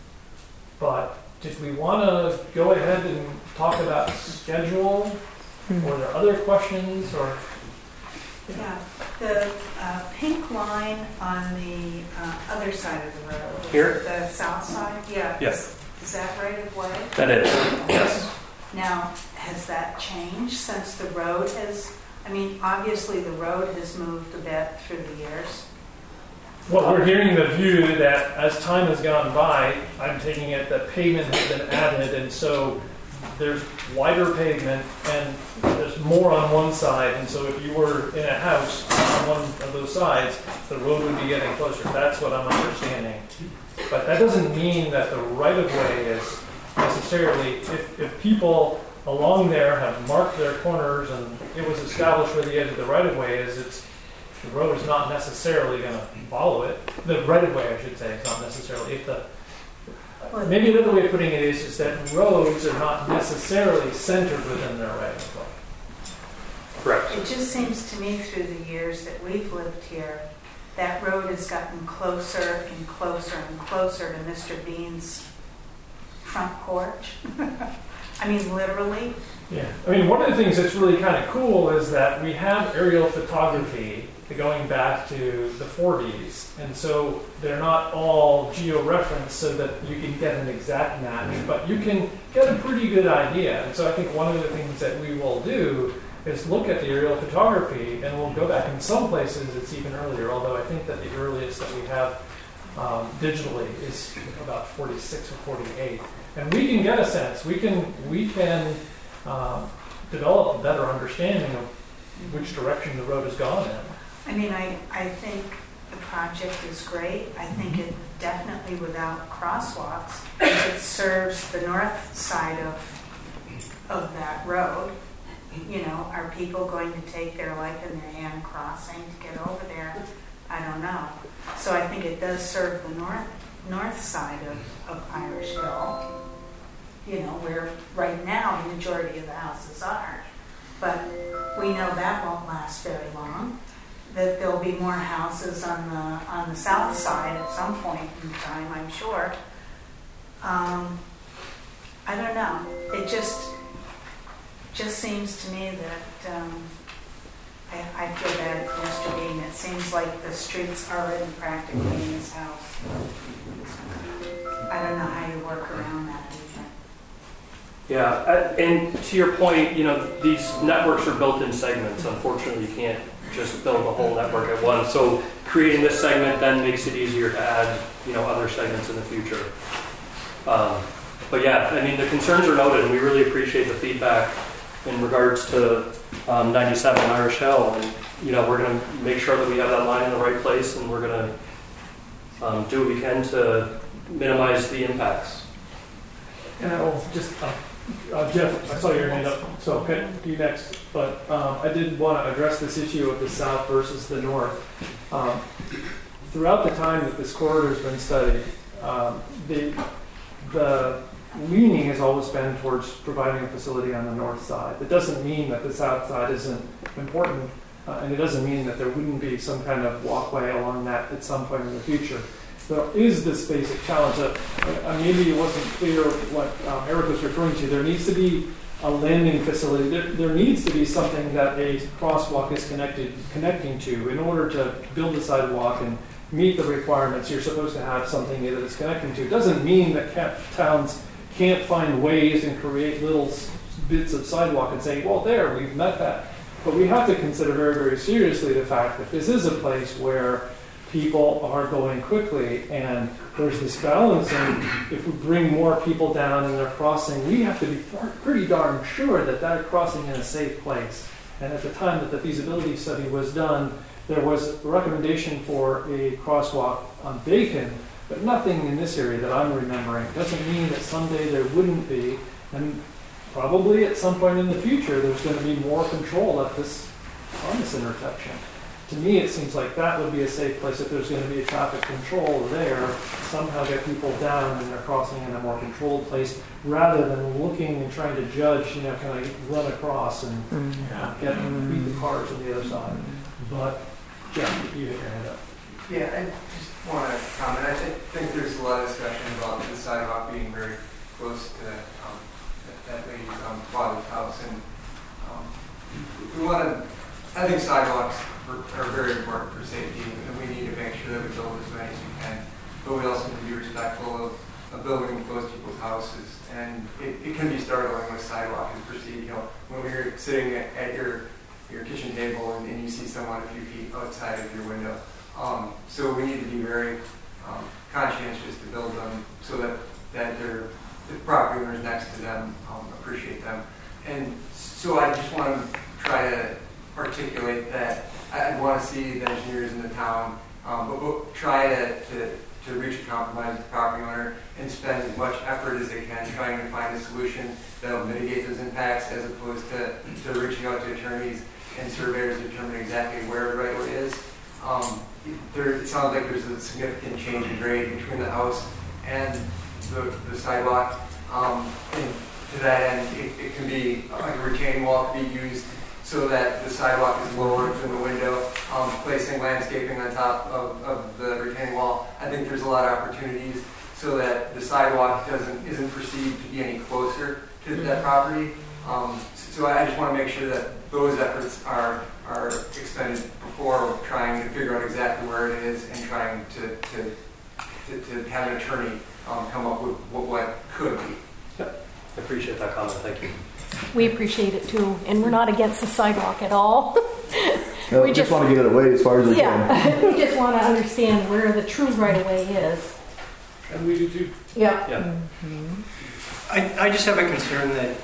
But did we want to go ahead and talk about schedule? Were there other questions? Or yeah, the pink line on the other side of the road. Here? The south side? Yeah. Yes. Is that right of way? That is, yes. Now, has that changed since the road has, I mean, obviously the road has moved a bit through the years. Well, we're hearing the view that as time has gone by, I'm taking it that pavement has been added, and so there's wider pavement and there's more on one side, and so if you were in a house on one of those sides, the road would be getting closer. That's what I'm understanding. But that doesn't mean that the right-of-way is necessarily, if people along there have marked their corners and it was established where the edge of the right-of-way is, the road is not necessarily going to follow it. The right-of-way, I should say, is not necessarily. Maybe another way of putting it is that roads are not necessarily centered within their right-of-way. Correct. It just seems to me through the years that we've lived here, that road has gotten closer and closer and closer to Mr. Bean's front porch. I mean, literally. Yeah. I mean, one of the things that's really kind of cool is that we have aerial photography going back to the 40s. And so they're not all geo-referenced so that you can get an exact match, but you can get a pretty good idea. And so I think one of the things that we will do is look at the aerial photography, and we'll go back. In some places it's even earlier, although I think that the earliest that we have digitally is about 46 or 48. And we can get a sense. We can develop a better understanding of which direction the road has gone in. I mean, I think the project is great. I think it definitely, without crosswalks, it serves the north side of that road. You know, are people going to take their life in their hand crossing to get over there? I don't know. So I think it does serve the north side of Irish Hill, you know, where right now the majority of the houses are. But we know that won't last very long, that there'll be more houses on the south side at some point in time, I'm sure. I don't know. It just seems to me that I feel bad for Mr. Bean. It seems like the streets are written practically in his house. I don't know how you work around that either. Yeah, and to your point, you know, these networks are built in segments. Unfortunately, you can't just build a whole network at once. So creating this segment then makes it easier to add, you know, other segments in the future. But yeah, I mean, the concerns are noted, and we really appreciate the feedback in regards to 97 Irish Hill. And, you know, we're going to make sure that we have that line in the right place, and we're going to do what we can to minimize the impacts. And I will just Jeff, I saw your hand up, so okay, you next. But I did want to address this issue of the south versus the north. Throughout the time that this corridor has been studied, the leaning has always been towards providing a facility on the north side. That doesn't mean that the south side isn't important, and it doesn't mean that there wouldn't be some kind of walkway along that at some point in the future. There is this basic challenge that maybe it wasn't clear what Eric was referring to. There needs to be a landing facility. There needs to be something that a crosswalk is connecting to. In order to build a sidewalk and meet the requirements, you're supposed to have something that it's connecting to. It doesn't mean that towns can't find ways and create little bits of sidewalk and say, well, there, we've met that. But we have to consider very, very seriously the fact that this is a place where people are going quickly, and there's this balancing. If we bring more people down and they're crossing, we have to be pretty darn sure that they're crossing in a safe place. And at the time that the feasibility study was done, there was a recommendation for a crosswalk on Bacon, but nothing in this area that I'm remembering. It doesn't mean that someday there wouldn't be, and probably at some point in the future there's going to be more control on this intersection. To me, it seems like that would be a safe place if there's going to be a traffic control there, somehow get people down and they're crossing in a more controlled place, rather than looking and trying to judge, kind of run across and beat the cars on the other side. But, Jeff, you hit your hand up. Yeah, I just want to comment. I think there's a lot of discussion about the sidewalk being very close to that lady's father's house, and we want to. I think sidewalks are very important for safety, and we need to make sure that we build as many as we can. But we also need to be respectful of building close to people's houses, and it can be startling when a sidewalk is proceeding. When you're sitting at your kitchen table and you see someone a few feet outside of your window. So we need to be very conscientious to build them so that the property owners next to them appreciate them. And so I just want to try to articulate that I want to see the engineers in the town but we'll try to reach a compromise with the property owner and spend as much effort as they can trying to find a solution that will mitigate those impacts, as opposed to reaching out to attorneys and surveyors to determine exactly where the right way is. It sounds like there's a significant change in grade between the house and the sidewalk. And to that end, it can be like a retaining wall can be used so that the sidewalk is lower than the window, placing landscaping on top of the retaining wall. I think there's a lot of opportunities so that the sidewalk isn't perceived to be any closer to that property. So I just want to make sure that those efforts are expended before trying to figure out exactly where it is and trying to have an attorney come up with what could be. Yep. I appreciate that comment. Thank you. We appreciate it too, and we're not against the sidewalk at all. No, we just want to get it away as far as we can. We just want to understand where the true right-of-way is. And we do too. Yeah. Mm-hmm. I just have a concern that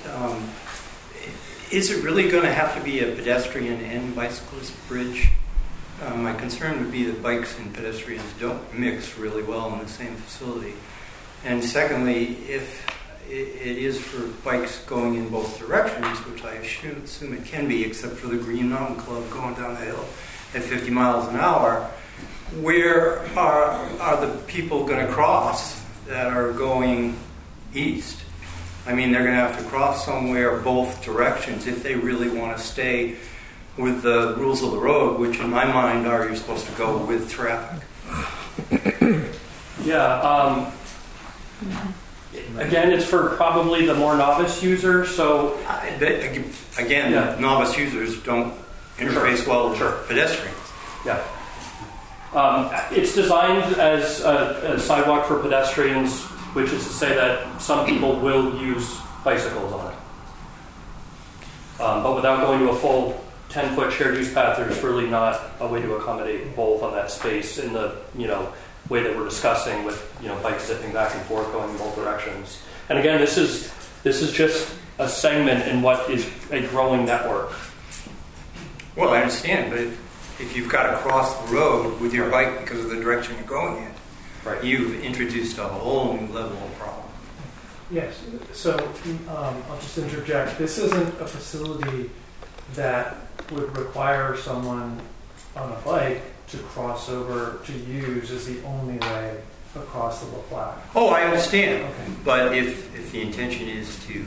is it really going to have to be a pedestrian and bicyclist bridge? My concern would be that bikes and pedestrians don't mix really well in the same facility. And secondly, if it is for bikes going in both directions, which I assume it can be, except for the Green Mountain Club going down the hill at 50 miles an hour, where are the people going to cross that are going east? I mean, they're going to have to cross somewhere both directions if they really want to stay with the rules of the road, which in my mind are you're supposed to go with traffic. Yeah. Again, it's for probably the more novice user. So again, novice users don't interface well with pedestrians. Yeah. It's designed as a sidewalk for pedestrians, which is to say that some people will use bicycles on it. But without going to a full 10-foot shared use path, there's really not a way to accommodate both on that space in the way that we're discussing with bikes zipping back and forth going in both directions. And again, this is just a segment in what is a growing network. Well, I understand, but if you've got to cross the road with your bike because of the direction you're going in, right, you've introduced a whole new level of problem. Yes, so I'll just interject. This isn't a facility that would require someone on a bike to cross over to use as the only way across the La Platte. Oh, I understand. Okay. But if the intention is to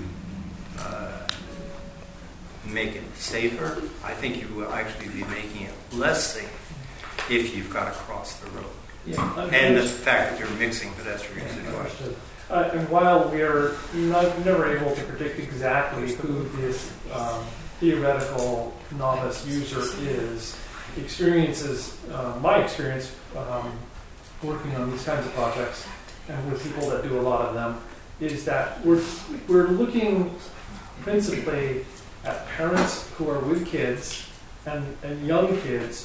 make it safer, I think you will actually be making it less safe if you've got to cross the road. Yeah, and the fact that you're mixing pedestrians and cars. And while we are never able to predict exactly who this theoretical novice user is, my experience working on these kinds of projects and with people that do a lot of them is that we're looking principally at parents who are with kids and young kids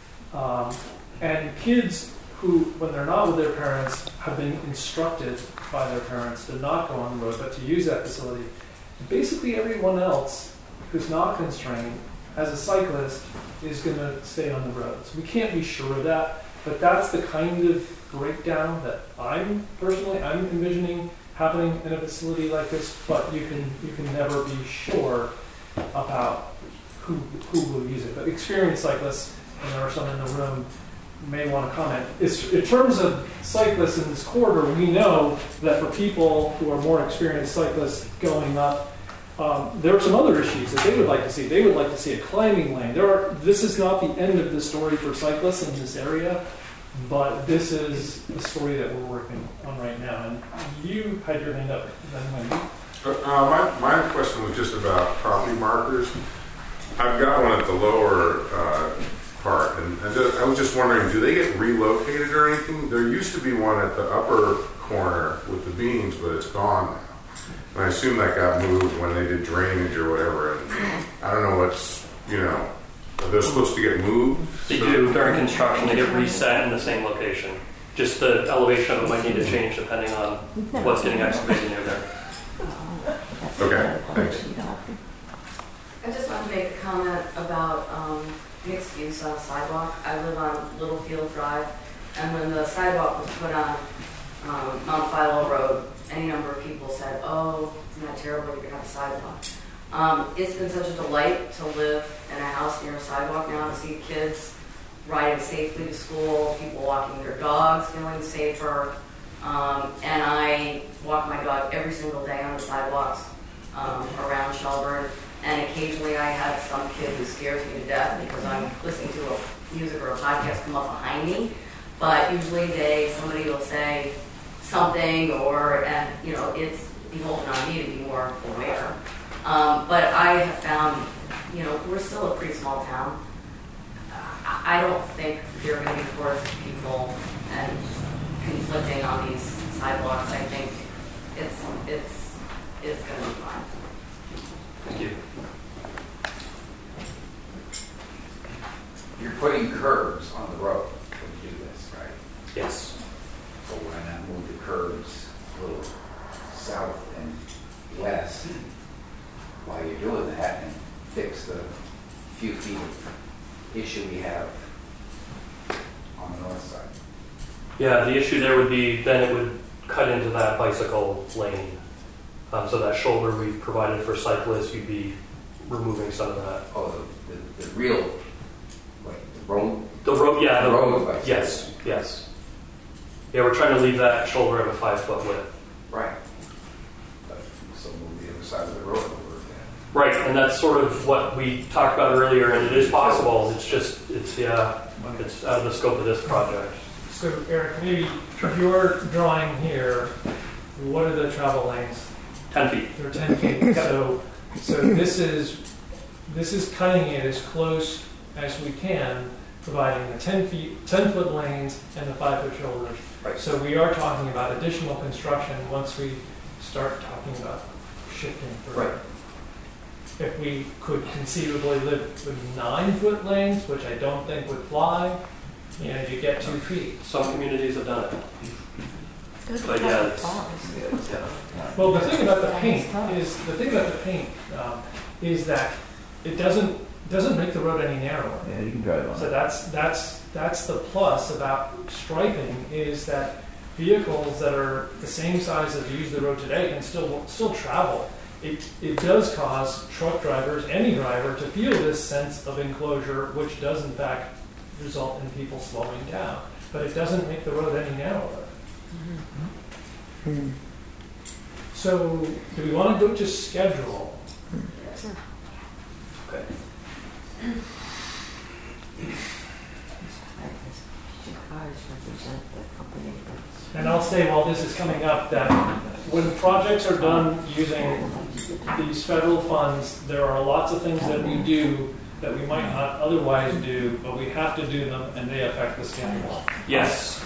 and kids who, when they're not with their parents, have been instructed by their parents to not go on the road, but to use that facility. Basically, everyone else who's not constrained, as a cyclist, is going to stay on the roads. We can't be sure of that, but that's the kind of breakdown that I'm envisioning happening in a facility like this. But you can never be sure about who will use it. But experienced cyclists, and there are some in the room, may want to comment. In terms of cyclists in this corridor, we know that for people who are more experienced cyclists going up, there are some other issues that they would like to see. They would like to see a climbing lane. This is not the end of the story for cyclists in this area, but this is the story that we're working on right now. And you had your hand up, then Wendy. My question was just about property markers. I've got one at the lower part, and I was just wondering, do they get relocated or anything? There used to be one at the upper corner with the beams, but it's gone now. And I assume that got moved when they did drainage or whatever. And I don't know what's, are they supposed to get moved? They do during construction. They get reset in the same location. Just the elevation of it might need to change depending on what's getting excavated near there. Okay, thanks. I just want to make a comment about mixed use on a sidewalk. I live on Littlefield Drive, and when the sidewalk was put on Mount Philo Road, any number of people said, "Oh, isn't that terrible? You're gonna have a sidewalk." It's been such a delight to live in a house near a sidewalk now, to see kids riding safely to school, people walking their dogs, feeling safer, and I walk my dog every single day on the sidewalks around Shelburne. And occasionally I have some kid who scares me to death because I'm listening to a music or a podcast come up behind me. But usually somebody will say something, and it's beholden on me to be more aware. But I have found, we're still a pretty small town. I don't think there are going to be towards people and conflicting on these sidewalks. I think it's going to be fine. Thank you. You're putting curbs on the road when you do this, right? Yes. So why not move the curbs a little south and west while you're doing that and fix the few feet of issue we have on the north side? Yeah, the issue there would be then it would cut into that bicycle lane. So that shoulder we've provided for cyclists, you'd be removing some of that. Oh, the real, like the road? The road, yeah. The road bicycle. Yes, yes. Yeah, we're trying to leave that shoulder at a 5-foot width. Right. So move the other side of the road over again. Right, and that's sort of what we talked about earlier, and it is possible. It's out of the scope of this project. So Eric, maybe your drawing here, what are the travel lanes? 10 feet. They're 10 feet. So this is cutting it as close as we can, providing the 10-foot lanes and the 5-foot shoulders. Right. So we are talking about additional construction once we start talking about shifting further. Right. If we could conceivably live with 9-foot lanes, which I don't think would fly, you get 2 feet. Some communities have done it. But yeah, well, the thing about the paint is that it doesn't make the road any narrower. Yeah, you can drive on. So that's the plus about striping, is that vehicles that are the same size as use the road today can still travel. It does cause truck drivers, any driver, to feel this sense of enclosure, which does in fact result in people slowing down. But it doesn't make the road any narrower. So, do we want to go to schedule? Okay. And I'll say while this is coming up that when projects are done using these federal funds, there are lots of things that we do that we might not otherwise do, but we have to do them and they affect the schedule. Yes.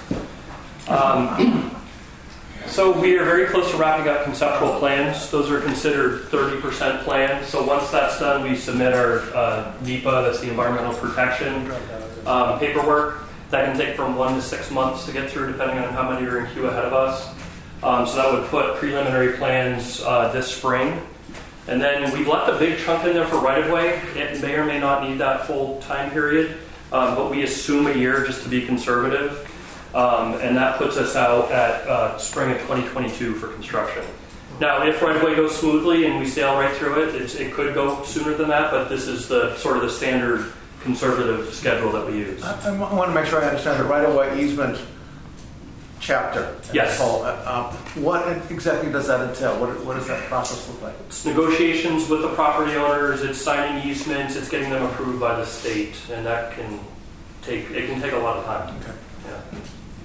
So we are very close to wrapping up conceptual plans. Those are considered 30% plans. So once that's done, we submit our NEPA, that's the environmental protection paperwork. That can take from 1 to 6 months to get through, depending on how many are in queue ahead of us. So that would put preliminary plans this spring. And then we've left a big chunk in there for right-of-way. It may or may not need that full time period, but we assume a year just to be conservative. And that puts us out at spring of 2022 for construction. Now, if right-of-way goes smoothly and we sail right through it, it could go sooner than that, but this is the sort of the standard conservative schedule that we use. I want to make sure I understand the right-of-way easement chapter. Yes. What exactly does that entail? What does that process look like? It's negotiations with the property owners, it's signing easements, it's getting them approved by the state, and that can take a lot of time. Okay. Yeah.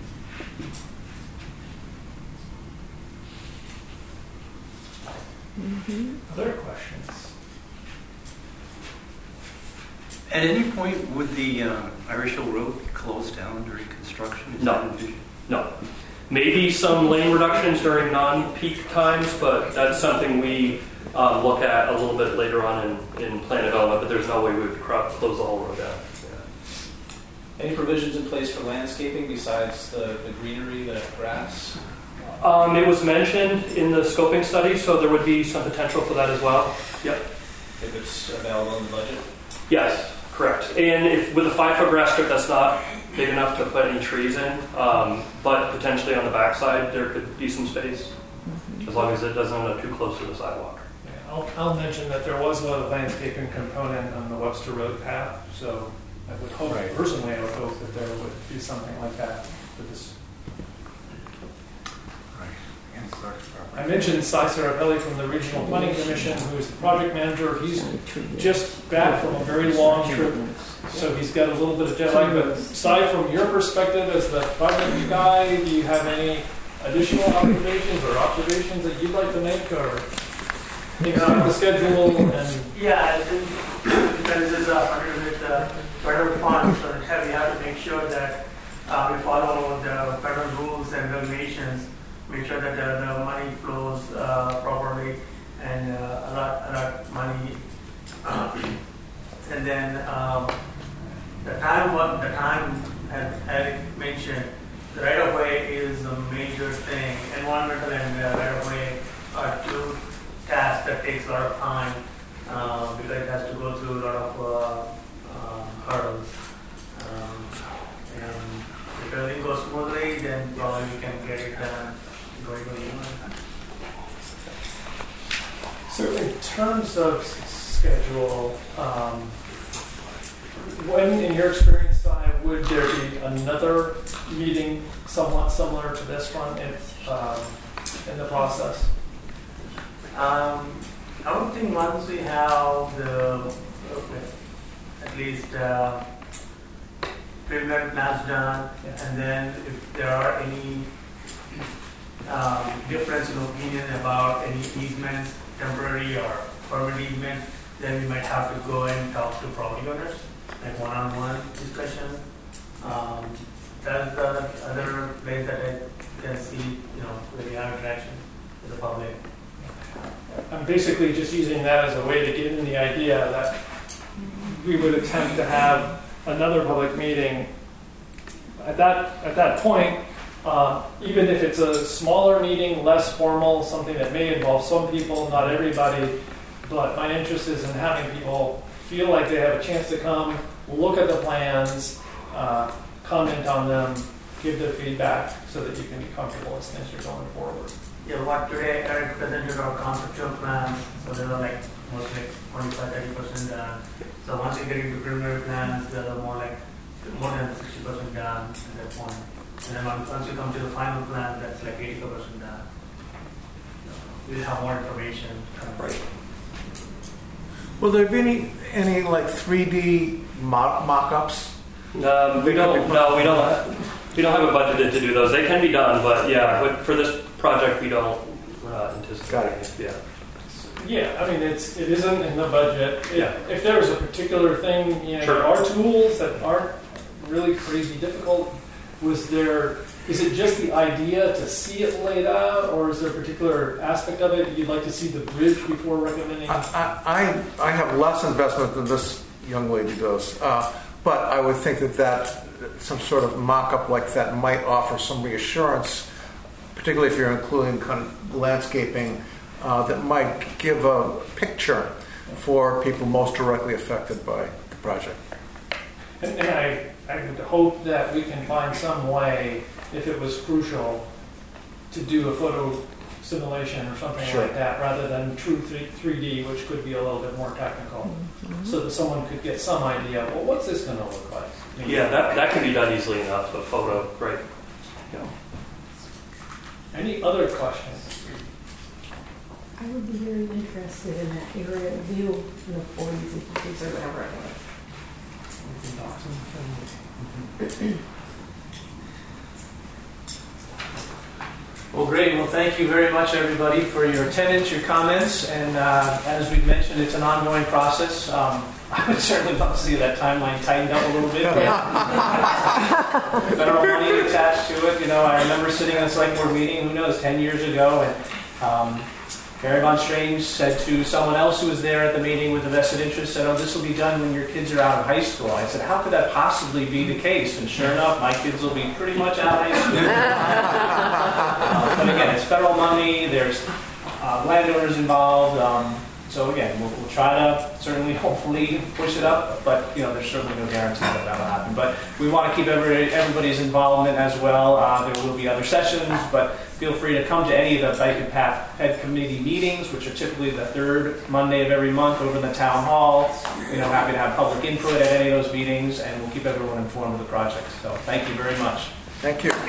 Other questions? At any point, would the Irish Hill Road be closed down during construction? No. Maybe some lane reductions during non-peak times, but that's something we look at a little bit later on in plan development, but there's no way we would close the whole road down. Yeah. Any provisions in place for landscaping besides the greenery, the grass? It was mentioned in the scoping study, so there would be some potential for that as well. Yep. If it's available in the budget? Yes, correct. And if with a 5-foot grass strip, that's not big enough to put any trees in, but potentially on the backside there could be some space, as long as it doesn't end up too close to the sidewalk. Yeah, I'll mention that there was a landscaping component on the Webster Road path, so I would hope, personally I would hope that there would be something like that for this. I mentioned Cy Sarapelli from the Regional Planning Commission, who is the project manager. He's just back from a very long trip, so he's got a little bit of jet lag. But Cy, from your perspective as the project guy, do you have any additional observations that you'd like to make, or things on the schedule? And yeah, I think because this is funded with federal funds, so we have to make sure that we follow the federal rules and regulations. Make sure that the money flows properly and allot money. And then the time, as Eric mentioned, the right of way is a major thing. Environmental and right of way are two tasks that takes a lot of time because it has to go through a lot of hurdles. And if everything goes smoothly, then probably we can get it done. So in terms of schedule, when, in your experience, Cy, would there be another meeting somewhat similar to this one in the process? I don't think once we have at least preliminary plans done, and then if there are any difference in opinion about any easements, temporary or permanent easement, then we might have to go and talk to property owners, like one-on-one discussion. That's the other place that I can see, where we have interaction with the public. I'm basically just using that as a way to get in the idea that we would attempt to have another public meeting. At that point, even if it's a smaller meeting, less formal, something that may involve some people, not everybody, but my interest is in having people feel like they have a chance to come, look at the plans, comment on them, give their feedback so that you can be comfortable as you're going forward. Yeah, what today Eric presented our conceptual plans, so they were like mostly 25-30% done. So once you get into preliminary plans, they're more like more than 60% done at that point. And then once you come to the final plan, that's like 85% done. We'll have more information. Right. Will there be any like 3D mock-ups? We don't have a budget to do those. They can be done, but yeah, but for this project, we're not anticipating it. Yeah. Yeah, I mean, it isn't in the budget. Yeah. If there was a particular thing, Sure. there are tools that aren't really crazy difficult. Is it just the idea to see it laid out, or is there a particular aspect of it you'd like to see the bridge before recommending? I have less investment than this young lady does, but I would think that some sort of mock-up like that might offer some reassurance, particularly if you're including kind of landscaping that might give a picture for people most directly affected by the project. And I would hope that we can find some way, if it was crucial, to do a photo simulation or something Sure. like that, rather than true 3D, which could be a little bit more technical, so that someone could get some idea, well, what's this going to look like? Yeah, that can be done easily enough, a photo, right? Yeah. Any other questions? I would be very interested in that area view in the 40s and 50s or whatever it was. Well, great. Well, thank you very much, everybody, for your attendance, your comments, and as we've mentioned, it's an ongoing process. I would certainly love to see that timeline tightened up a little bit. Federal money attached to it. I remember sitting in a select board meeting, who knows, 10 years ago, and Barry Von Strange said to someone else who was there at the meeting with a vested interest, said, this will be done when your kids are out of high school. I said, how could that possibly be the case? And sure enough, my kids will be pretty much out of high school. But again, it's federal money, there's landowners involved, so again, we'll try to certainly, hopefully, push it up, but there's certainly no guarantee that will happen. But we want to keep everybody's involvement as well. There will be other sessions, but feel free to come to any of the Bike and Path Head Committee meetings, which are typically the third Monday of every month over in the town hall. Happy to have public input at any of those meetings, and we'll keep everyone informed of the project. So thank you very much. Thank you.